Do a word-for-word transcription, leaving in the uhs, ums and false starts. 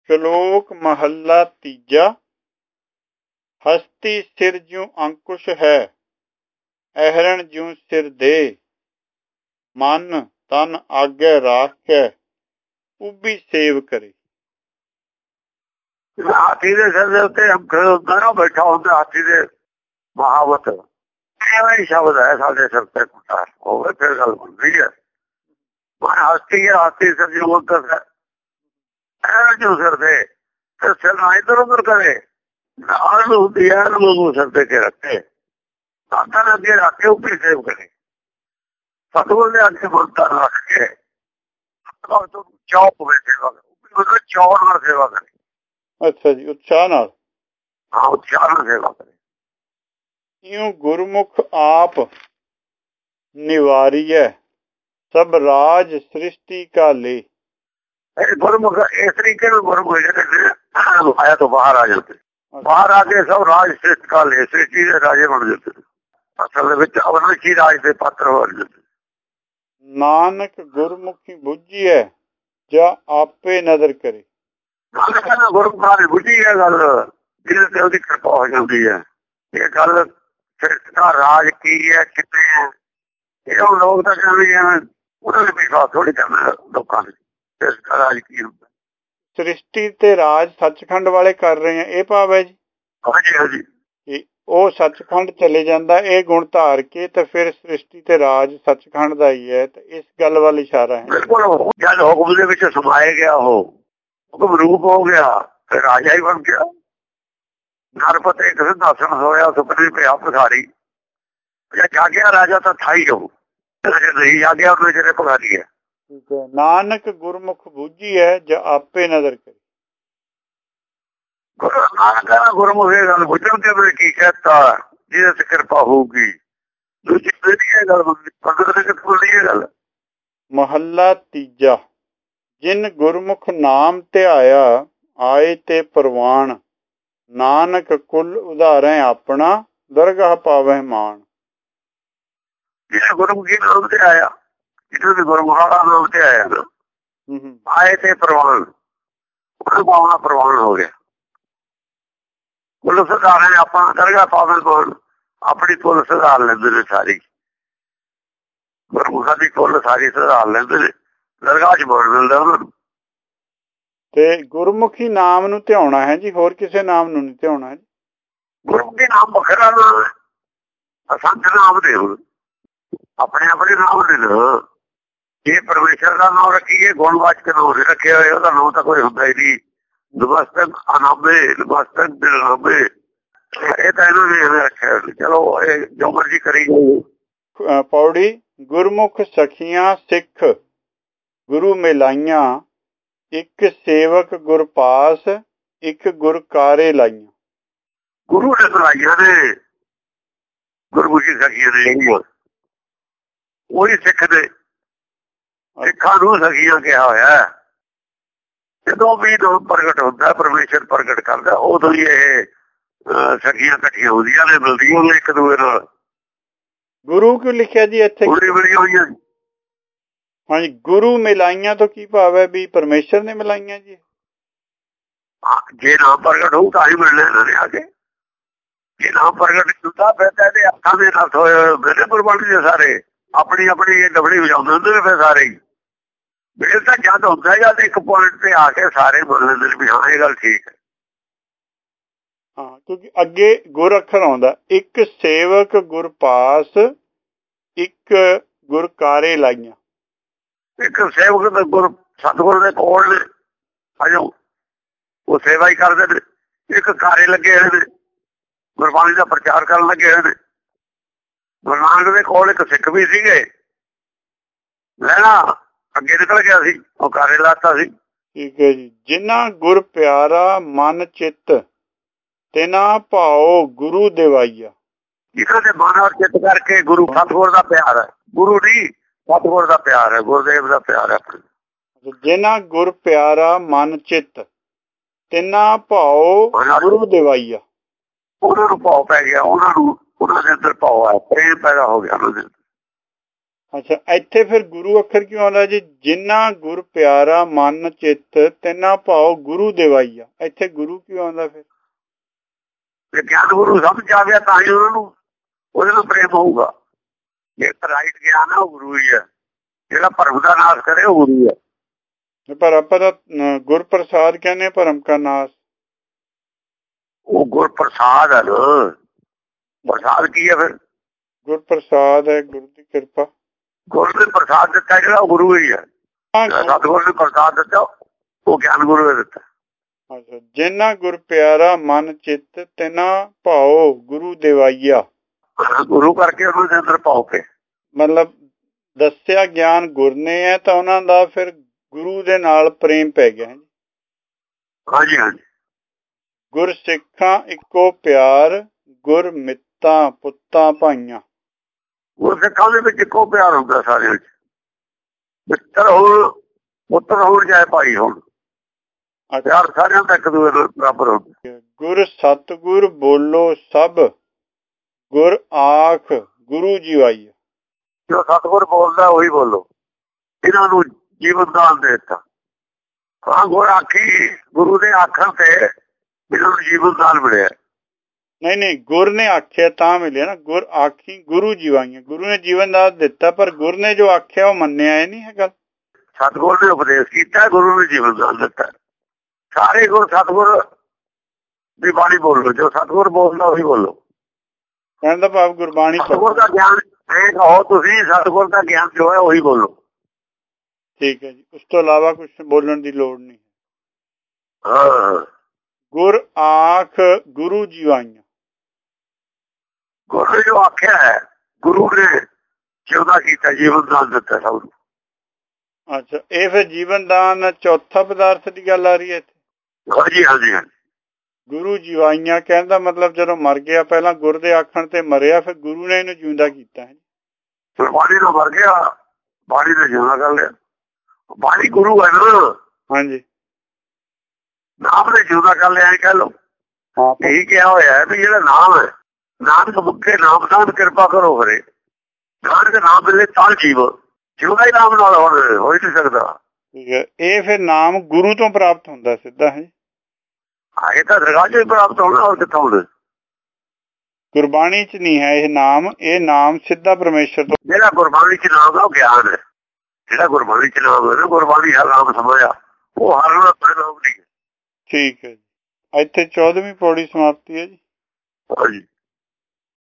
ਸ਼ਲੋਕ ਮਹੱਲਾ ਤੀਜਾ। ਹਸਤੀ ਸਿਰ ਜਿਉ ਅੰਕੁਸ਼ ਹੈ, ਅਹਰਣ ਜਿਉ ਸਿਰ ਦੇ। ਮਨ ਤਨ ਆਗੇ ਰਾਖੈ, ਉਭੀ ਸੇਵ ਕਰੇ। ਹਾਥੀ ਦੇ ਸਿਰ ਦੇ ਉੱਤੇ ਅੰਕੁਸ਼ ਹੁੰਦਾ ਨਾ, ਬੈਠਾ ਹੁੰਦਾ ਹਾਥੀ ਦੇ ਮਹਾਵਤ, ਐਵੇਂ ਹੀ ਸ਼ਬਦ ਹੈ ਸਾਡੇ ਸਿਰ ਤੇ ਕੁੱਤਾ ਹੋਵੇ, ਫਿਰ ਗੱਲ ਬਣਦੀ ਹੈ। ਮੈਂ ਹਸਤੀ ਹੈ, ਹਾਥੀ ਸਿਰ ਜਿਉ ਅੰਕੁਸ਼ ਹੈ, ਅਹਰਣ ਜਿਉ ਸਿਰ ਦੇ। ਫਿਰ ਸਿਰ ਨਾ ਇੱਧਰ ਉੱਧਰ ਕਰੇ, ਨਾਲ ਹੁੰਦੀ ਹੈ ਨੂੰ ਸਿਰ ਤੇ ਕੇ ਰੱਖੇ, ਹੱਥਾਂ ਅੱਗੇ ਰੱਖ ਕੇ ਉਭੀ ਸੇਵ ਕਰੇ। ਸਤਿਗੁਰ ਦੇ ਅੱਗੇ ਮੰਤਰ ਰੱਖ ਕੇ ਚੌਪ ਹੋਵੇ ਸੇਵਾ ਕਰੇ, ਚੌੜ ਨਾਲ ਸੇਵਾ ਕਰੇ। ਅੱਛਾ ਜੀ, ਉਤਸ਼ਾਹ ਨਾਲ। ਹਾਂ, ਉਤਸ਼ਾਹ ਨਾਲ ਸੇਵਾ ਕਰੇ। ਇਉਂ ਗੁਰਮੁਖ ਆਪ ਨਿਵਾਰੀਐ, ਸਭ ਰਾਜ ਸ੍ਰਿਸ਼ਟੀ ਕਾ ਲੇ। ਇਹ ਗੁਰਮੁਖ ਇਸ ਤਰੀਕੇ ਨਾਲ ਗੁਰਮੁਖ ਜਿਹੜੇ ਆਇਆ ਤੋਂ ਬਾਹਰ ਆ ਜਾਂਦੇ, ਬਾਹਰ ਆ ਕੇ ਸਭ ਰਾਜ ਸ੍ਰਿਸ਼ਟ ਕਾ ਲੇ, ਸ੍ਰਿਸ਼ਟੀ ਦੇ ਰਾਜੇ ਬਣ ਜਾਂਦੇ। ਅਸਲ ਦੇ ਵਿੱਚ ਅਵਨਸ਼ੀ ਰਾਜ ਦੇ ਪਾਤਰ ਹੋ ਜਾਂਦੇ। ਨਾਨਕ ਗੁਰਮੁਖੀ ਬੁੱਝੀਐ, ਜਾਂ ਆਪੇ ਨਦਰ ਕਰੇ। ਨਾਨਕ ਕਹਿੰਦਾ ਗੁਰਮੁਖਾਂ ਦੀ ਬੁੱਝੀ ਹੈ ਗੱਲ, ਜਿਹਦੇ ਤੇ ਉਹਦੀ ਕਿਰਪਾ ਹੋ ਜਾਂਦੀ ਹੈ। ਇਹ ਗੱਲ ਸ੍ਰਿਸ਼ਟ ਦਾ ਰਾਜ ਕੀ ਹੈ, ਕਿੱਥੇ ਹੈ, ਇਹ ਹੁਣ ਲੋਕ ਤਾਂ ਕਹਿੰਦੇ ਐਵੇਂ, ਉਹਨਾਂ ਨੇ ਵਿਸ਼ਵਾਸ ਥੋੜ੍ਹੀ ਕਰਨਾ ਲੋਕਾਂ ਨੇ। ਸ੍ਰਿਸ਼ਟ ਦਾ ਰਾਜ ਕੀ ਹੁੰਦਾ? ਸ੍ਰਿਸ਼ਟੀ ਤੇ ਰਾਜ ਸੱਚਖੰਡ ਵਾਲੇ ਕਰ ਰਹੇ ਆ, ਇਹ ਭਾਵ ਹੈ ਜੀ? ਹਾਂਜੀ ਹਾਂਜੀ। ਉਹ ਸੱਚਖੰਡ ਚਲੇ ਜਾਂਦਾ ਇਹ ਗੁਣ ਧਾਰ ਕੇ, ਤੇ ਫਿਰ ਸ੍ਰਿਸ਼ਟੀ ਤੇ ਰਾਜ ਸੱਚਖੰਡ ਦਾ ਹੀ ਹੈ, ਤੇ ਇਸ ਗੱਲ ਵੱਲ ਇਸ਼ਾਰਾ ਹੈ। ਬਿਲਕੁਲ, ਜਦ ਹੁਕਮ ਦੇ ਵਿੱਚ ਸਮਾਏ ਗਿਆ, ਉਹ ਹੁਕਮ ਰੂਪ ਹੋ ਗਿਆ, ਫਿਰ ਰਾਜਾ ਹੀ ਬਣ ਗਿਆ। ਨਰਪਤੇ ਇੱਕ ਸਿੰਘਾਸਣ ਹੋਇਆ, ਸੁਪਨੇ ਪਿਆ ਭਿਖਾਰੀ। ਜਾਗਿਆ ਰਾਜਾ ਤਾਂ ਥਾ ਹੀ ਹੋ, ਨਹੀਂ ਜਾਗਿਆ ਉਹਨੇ ਜਿਹੜੇ ਭਿਖਾਰੀ ਹੈ। ਨਾਨਕ ਗੁਰਮੁਖ ਬੁੱਝੀਐ, ਜਾਂ ਆਪੇ ਨਦਰ ਕਰੇ। ਗੁਰੂ ਨਾਨਕ ਕਹਿੰਦਾ ਗੁਰਮੁਖ ਇਹ ਗੱਲ ਬੁੱਝਣ ਤੇ ਮੇਰੇ ਕੀ ਕਹਿਤਾ, ਜਿਹਦੇ ਤੇ ਕਿਰਪਾ ਹੋਊਗੀ। ਦੂਜੀ ਇਹ ਗੱਲ ਪੰਗਤ ਦੇ ਕਿੱਥੋਂ ਦੀ ਇਹ ਗੱਲ। ਮਹੱਲਾ ਤੀਜਾ। ਜਿਨ ਗੁਰਮੁਖ ਨਾਮ ਧਿਆਇਆ, ਆਏ ਤੇ ਪ੍ਰਵਾਨ। ਨਾਨਕ ਕੁਲ ਉਧਾਰੈ ਆਪਣਾ, ਦਰਗਾਹ ਪਾਵਹਿ ਮਾਣ। ਜਿਹਨੇ ਗੁਰਮੁਖੀ ਨਾਮ ਤੇ ਆਇਆ, ਜਿਹਨੇ ਗੁਰਮੁਖਾਂ ਦਾ ਨਾਮ ਤੇ ਆਇਆ ਨਾ, ਆਏ ਤੇ ਪ੍ਰਵਾਨ, ਉਹਨੂੰ ਪਾਉਣਾ ਪ੍ਰਵਾਨ ਹੋ ਗਿਆ। ਕੁੱਲ ਸੁਧਾਰੇ ਆਪਣਾ, ਦਰਗਾਹ ਪਾਵਹਿ ਮਾਣ। ਆਪਣੀ ਕੁੱਲ ਸੁਧਾਰ ਲੈਂਦੇ ਨੇ ਸਾਰੀ, ਗੁਰਮੁਖਾਂ ਦੀ ਕੁੱਲ ਸਾਰੀ ਸੁਧਾਰ ਲੈਂਦੇ ਨੇ, ਦਰਗਾਹ ਚ ਮਾਣ ਮਿਲਦਾ ਉਹਨਾਂ ਨੂੰ। ਤੇ ਗੁਰਮੁਖੀ ਨਾਮ ਨੂੰ ਧਿਆਉਣਾ ਹੈ ਜੀ, ਹੋਰ ਕਿਸੇ ਨਾਮ ਨੂੰ ਨਹੀਂ ਧਿਆਉਣਾ ਹੈ। ਗੁਰਮੁਖੀ ਨਾਮ ਵੱਖਰਾ ਨਾਮ ਹੈ, ਅਸੰਖ ਨਾਮ ਦੇ ਹੁਣ ਆਪਣੇ ਆਪਣੇ ਨਾਮ ਨੇ ਨਾ। ਜੇ ਪਰਮੇਸ਼ਰ ਦਾ ਨਾਮ ਰੱਖੀਏ, ਗੁਣਵਾਚਕ ਨਾਮ ਨਹੀਂ ਰੱਖੇ ਹੋਏ, ਉਹਦਾ ਨਾਮ ਤਾਂ ਕੋਈ ਹੁੰਦਾ ਹੀ ਨਹੀਂ। ਨਮਸਤਕ ਅਨਾਮੇ, ਨਮਸਤਕ ਦਿਲਾਮੇ, ਇਹ ਤਾਂ ਇਹਨਾਂ ਨੇ ਐਵੇਂ ਰੱਖਿਆ। ਚਲੋ ਇਹ ਜੋ ਮਰਜ਼ੀ ਕਰੀ ਜਾਓ। ਪੌੜੀ। ਗੁਰਮੁਖ ਸਖੀਆਂ ਸਿੱਖ ਗੁਰੂ ਮਿਲਾਈਆਂ, ਇੱਕ ਸੇਵਕ ਗੁਰ ਪਾਸ, ਇੱਕ ਗੁਰ ਕਾਰੇ ਲਾਈਆਂ। ਗੁਰੂ ਨੇ ਮਿਲਾਈਆਂ ਨੇ, ਗੁਰਮੁਖੀ ਸਖੀਆਂ ਨੇ, ਉਹੀ ਸਿੱਖ ਨੇ। ਸਿੱਖਾਂ ਨੂੰ ਸਖੀਆਂ ਕਿਹਾ ਹੋਇਆ। ਜਦੋਂ ਵੀ ਨਾਮ ਪ੍ਰਗਟ ਹੁੰਦਾ, ਪਰਮੇਸ਼ਰ ਪ੍ਰਗਟ ਕਰਦਾ, ਉਦੋਂ ਹੀ ਇਹ ਸਖੀਆਂ ਇਕੱਠੀਆਂ ਹੁੰਦੀਆਂ ਨੇ, ਮਿਲਦੀਆਂ ਨੇ ਇੱਕ ਦੂਏ ਨਾਲ। ਗੁਰੂ ਕਿਉਂ ਲਿਖਿਆ ਜੀ ਇੱਥੇ? ਮਿਲੀਆਂ ਹੋਈਆਂ। ਹਾਂਜੀ, ਗੁਰੂ ਮਿਲਾਈਆਂ ਤੋਂ ਕੀ ਭਾਵ ਹੈ? ਵੀ ਪਰਮੇਸ਼ਰ ਨੇ ਮਿਲਾਈਆਂ ਜੀ? ਜੇ ਨਾਮ ਪ੍ਰਗਟ ਹੋਊ ਤਾਂ ਹੀ ਮਿਲਣਾ ਇਹਨਾਂ ਨੇ ਆ ਕੇ। ਜੇ ਨਾਮ ਪ੍ਰਗਟ ਹੁੰਦਾ ਫਿਰ ਤਾਂ ਇਹਦੇ ਅੱਖਾਂ ਦੇ ਨਰਥ ਹੋਏ ਹੋਏ ਹੁੰਦੇ ਨੇ ਗੁਰਬਾਣੀ ਦੇ ਸਾਰੇ, ਆਪਣੀ ਆਪਣੀ ਇਹ ਡਬੜੀ ਵਜਾਉਂਦੇ ਹੁੰਦੇ ਨੇ ਫਿਰ ਸਾਰੇ ਹੀ। ਮੇਲ ਤਾਂ ਜਦ ਹੁੰਦਾ ਜਦ ਇੱਕ ਪੁਆਇੰਟ ਤੇ ਆ ਕੇ ਸਾਰੇ ਮੰਨ ਲੈਂਦੇ ਨੇ ਵੀ ਹਾਂ ਇਹ ਗੱਲ ਠੀਕ ਹੈ। ਹਾਂ, ਕਿਉਂਕਿ ਅੱਗੇ ਗੁਰ ਅੱਖਰ ਆਉਂਦਾ, ਇੱਕ ਸੇਵਕ ਗੁਰ ਪਾਸ, ਇੱਕ ਗੁਰ ਕਾਰੇ ਲਾਈਆਂ। ਇੱਕ ਸੇਵਕ ਦੇ ਗੁਰ ਸਤਿਗੁਰ ਦੇ ਕੋਲ ਨੇ, ਅਜੋ ਉਹ ਸੇਵਾ ਹੀ ਕਰਦੇ ਨੇ। ਇੱਕ ਕਾਰੇ ਲੱਗੇ ਹੋਏ ਨੇ, ਗੁਰਬਾਣੀ ਦਾ ਪ੍ਰਚਾਰ ਕਰਨ ਲੱਗੇ ਹੋਏ ਨੇ। ਗੁਰੂ ਨਾਨਕ ਦੇ ਕੋਲ ਇੱਕ ਸਿੱਖ ਵੀ ਸੀਗੇ, ਲੈਣਾ ਅੱਗੇ ਨਿਕਲ ਗਿਆ ਸੀ, ਉਹ ਕਾਰੇ ਲਾਤਾ ਸੀ। ਠੀਕ ਹੈ ਜੀ। ਜਿਨ੍ਹਾਂ ਗੁਰ ਪਿਆਰਾ ਮਨ ਚਿੱਤ, ਤਿਨਾ ਭਾਉ ਗੁਰੂ ਦਿਵਾਈਆ। ਜਿਨ੍ਹਾਂ ਦੇ ਮਨ ਔਰ ਚਿੱਤ ਕਰਕੇ ਗੁਰੂ ਸਤਿਗੁਰ ਦਾ ਪਿਆਰ ਹੈ, ਗੁਰੂ ਨਹੀਂ ਸਤਿਗੁਰ ਦਾ ਪਿਆਰ ਹੈ, ਗੁਰਦੇਵ ਦਾ ਪਿਆਰ ਹੈ। ਜਿਨ੍ਹਾਂ ਗੁਰ ਪਿਆਰਾ ਮਨ ਚਿੱਤ, ਤਿਨਾ ਭਾਉ ਗੁਰੂ ਦਿਵਾਈਆ। ਉਹਨਾਂ ਨੂੰ ਭਾਉ ਪੈ ਗਿਆ, ਉਹਨਾਂ ਨੂੰ ਉਹਨਾਂ ਦੇ ਅੰਦਰ ਭਾਉ ਹੈ, ਪ੍ਰੇਮ ਪੈਦਾ ਹੋ ਗਿਆ ਉਹਨਾਂ ਦੇ ਅੰਦਰ। ਅੱਛਾ, ਇੱਥੇ ਫਿਰ ਗੁਰੂ ਅੱਖਰ ਕਿਉਂ ਆਉਂਦਾ ਜੀ? ਜਿੰਨਾ ਗੁਰ ਪਿਆਰਾ ਮਨ ਚਿੱਤ ਤਿੰਨਾ ਭਾਉ ਗੁਰੂ ਦਿਵਾਈਆ, ਇੱਥੇ ਗੁਰੂ ਕਿਉਂ ਆਉਂਦਾ ਫਿਰ? ਜੇ ਗਿਆਨ ਗੁਰੂ ਸਮਝ ਆ ਗਿਆ ਤਾਂ ਹੀ ਉਹਨਾਂ ਨੂੰ ਉਹਦੇ ਨਾਲ ਪ੍ਰੇਮ ਹੋਊਗਾ। ਜੇ ਰਾਈਟ ਗਿਆਨ ਹੈ ਉਹ ਗੁਰੂ ਹੀ ਹੈ, ਜਿਹੜਾ ਭਰਮ ਦਾ ਨਾਸ਼ ਕਰੇ ਉਹ ਗੁਰੂ ਹੈ। ਪਰ ਆਪਾਂ ਤਾਂ ਗੁਰ ਪ੍ਰਸਾਦ ਕਹਿੰਦੇ ਭਰਮ ਕਾ ਨਾਸ਼। ਉਹ ਗੁਰ ਪ੍ਰਸਾਦ ਹੈ ਨਾ, ਪ੍ਰਸਾਦ ਕੀ ਹੈ ਫਿਰ? ਗੁਰ ਪ੍ਰਸਾਦ ਹੈ, ਗੁਰੂ ਦੀ ਕਿਰਪਾ। ਗੁਰੂ ਨੇ ਪ੍ਰਸਾਦ ਦਿੱਤਾ ਜਿਹੜਾ ਉਹ ਗੁਰੂ ਹੀ ਹੈ। ਸਤਿਗੁਰੂ ਨੇ ਪ੍ਰਸਾਦ ਦਿੱਤਾ ਉਹ ਗਿਆਨ ਗੁਰੂ ਨੇ ਦਿੱਤਾ। ਅੱਛਾ, ਜਿੰਨਾ ਗੁਰ ਪਿਆਰਾ ਮਨ ਚਿੱਤ ਤਿੰਨਾ ਭਾਉ ਗੁਰੂ ਦਿਵਾਈਆ, ਗੁਰੂ ਕਰਕੇ ਉਹਨਾਂ ਦੇ ਅੰਦਰ ਭਾਉ ਕੇ ਮਤਲਬ ਦੱਸਿਆ ਗਿਆਨ ਗੁਰ ਨੇ ਹੈ ਤਾਂ ਉਹਨਾਂ ਦਾ ਫਿਰ ਗੁਰੂ ਦੇ ਨਾਲ ਪ੍ਰੇਮ ਪੈ ਗਿਆ। ਹਾਂਜੀ ਹਾਂਜੀ। ਗੁਰ ਸਿੱਖਾਂ ਇੱਕੋ ਪਿਆਰ ਗੁਰ ਮਿੱਤਾਂ ਪੁੱਤਾਂ ਭਾਈਆਂ। ਗੁਰ ਸਿੱਖਾਂ ਦੇ ਵਿੱਚ ਇੱਕੋ ਪਿਆਰ ਹੁੰਦਾ ਸਾਰਿਆਂ ਵਿੱਚ, ਮਿੱਤਰ ਹੋਣ ਪੁੱਤਰ ਹੋਣ ਚਾਹੇ ਭਾਈ ਹੋਣ, ਪਿਆਰ ਸਾਰਿਆਂ ਦਾ ਇੱਕ ਦੂਜੇ ਨਾਲ ਬਰਾਬਰ ਹੁੰਦਾ। ਗੁਰ ਸਤਿਗੁਰ ਬੋਲੋ ਸਭ ਗੁਰ ਆਖ ਗੁਰੂ ਜੀਵਾਈ। ਜੋ ਸਤਿਗੁਰ ਬੋਲਦਾ ਉਹੀ ਬੋਲੋ, ਇਹਨਾਂ ਨੂੰ ਜੀਵਨ ਦਾਨ ਦੇ ਦਿੱਤਾ। ਹਾਂ, ਗੁਰ ਆਖੀ ਗੁਰੂ ਦੇ ਆਖਣ ਤੇ ਇਹਨਾਂ ਨੂੰ ਜੀਵਨ ਦਾਨ ਮਿਲਿਆ। ਨਹੀਂ ਨਹੀਂ, ਗੁਰ ਨੇ ਆਖਿਆ ਤਾਂ ਮਿਲਿਆ ਨਾ, ਗੁਰ ਆਖੀ ਗੁਰੂ ਜੀਵਾਈਆਂ, ਗੁਰੂ ਨੇ ਜੀਵਨ ਦਾਨ ਦਿੱਤਾ ਪਰ ਗੁਰ ਨੇ ਜੋ ਆਖਿਆ ਉਹ ਮੰਨਿਆ ਇਹ ਨਹੀਂ ਹੈ ਗੱਲ। ਸਤਿਗੁਰ ਨੇ ਉਪਦੇਸ਼ ਕੀਤਾ, ਗੁਰੂ ਨੇ ਜੀਵਨ ਦਾਨ ਦਿੱਤਾ। ਸਾਰੇ ਗੁਰ ਸਤਿਗੁਰ ਦੀ ਬਾਣੀ ਬੋਲੋ, ਜੋ ਸਤਿਗੁਰ ਬੋਲਦਾ ਉਹੀ ਬੋਲੋ। ਕਹਿਣ ਦਾ ਭਾਵ ਗੁਰਬਾਣੀ ਸਤਿਗੁਰ ਦਾ ਗਿਆਨ ਇਹ ਕਹੋ ਤੁਸੀਂ, ਸਤਿਗੁਰ ਦਾ ਗਿਆਨ ਜੋ ਹੈ ਉਹੀ ਬੋਲੋ। ਠੀਕ ਹੈ ਜੀ, ਉਸ ਤੋਂ ਇਲਾਵਾ ਕੁਝ ਬੋਲਣ ਦੀ ਲੋੜ ਨਹੀਂ। ਹਾਂ, ਗੁਰ ਆਖ ਗੁਰੂ ਜੀਵਾਈਆਂ, ਗੁਰੂ ਨੇ ਜੋ ਆਖਿਆ ਹੈ ਗੁਰੂ ਨੇ ਜਿਉਂਦਾ ਕੀਤਾ, ਜੀਵਨ ਦਾਨ ਦਿੱਤਾ ਸਭ ਨੂੰ। ਅੱਛਾ, ਇਹ ਫਿਰ ਜੀਵਨ ਦਾਨ ਚੌਥਾ ਪਦਾਰਥ ਦੀ ਗੱਲ ਆ ਰਹੀ ਹੈ ਇੱਥੇ? ਹਾਂਜੀ ਹਾਂਜੀ ਹਾਂਜੀ। ਗੁਰੂ ਜੀਵਾਈਆਂ ਕਹਿਣ ਦਾ ਮਤਲਬ ਜਦੋਂ ਮਰ ਗਿਆ ਪਹਿਲਾਂ ਗੁਰ ਦੇ ਆਖਣ ਤੇ ਮਰਿਆ, ਫਿਰ ਗੁਰੂ ਨੇ ਇਹਨੂੰ ਜਿਉਂਦਾ ਕੀਤਾ ਹੈ। ਬਾਣੀ ਨਾਲ ਮਰ ਗਿਆ, ਬਾਣੀ ਨੇ ਜਿਉਂਦਾ ਕਰ ਲਿਆ। ਬਾਣੀ ਗੁਰੂ ਹੈ ਨਾ। ਹਾਂਜੀ, ਨਾਮ ਨੇ ਜਿਉਂਦਾ ਕਰ ਲਿਆ ਕਹਿ ਲਓ। ਇਹੀ ਕਿਹਾ ਹੋਇਆ ਵੀ ਜਿਹੜਾ ਨਾਮ ਹੈ, ਨਾਨਕ ਮੁਖੇ ਨਾਮਦਾਨ ਕਿਰਪਾ ਕਰੋ ਹਰੇ, ਨਾਨਕ ਨਾਮ ਮਿਲੇ ਤਾਂ ਜੀਵ, ਜਿਉਂਦਾ ਹੀ ਨਾਮ ਨਾਲ ਹੁਣ ਹੋ ਹੀ ਨਹੀਂ ਸਕਦਾ। ਇਹ ਫਿਰ ਨਾਮ ਗੁਰੂ ਤੋਂ ਪ੍ਰਾਪਤ ਹੁੰਦਾ ਸਿੱਧਾ ਹੈ? ਹਾਂ, ਇਹ ਤਾਂ ਦਰਗਾਹ ਚੋਂ ਹੀ ਪ੍ਰਾਪਤ ਹੋਣਾ, ਹੋਰ ਕਿੱਥੋਂ ਹੋਣਾ? ਗੁਰਬਾਣੀ ਚ ਨਹੀਂ ਹੈ ਇਹ ਨਾਮ, ਇਹ ਨਾਮ ਸਿੱਧਾ ਪਰਮੇਸ਼ਰ ਤੋਂ। ਜਿਹੜਾ ਗੁਰਬਾਣੀ ਚ ਨਾਮ ਹੈ ਉਹ ਗਿਆਨ ਹੈ। ਜਿਹੜਾ ਗੁਰਬਾਣੀ ਚ ਨਾਮ ਹੈ ਨਾ, ਗੁਰਬਾਣੀ ਹਰ ਨਾਮ ਸਮਝਿਆ, ਉਹ ਹਰ ਨਾਮ ਨਾਮ ਨਹੀਂ ਹੈ। ਠੀਕ ਹੈ ਜੀ, ਇੱਥੇ ਚੌਦਵੀਂ ਪੌੜੀ ਸਮਾਪਤੀ ਹੈ ਜੀ। ਹਾਂਜੀ।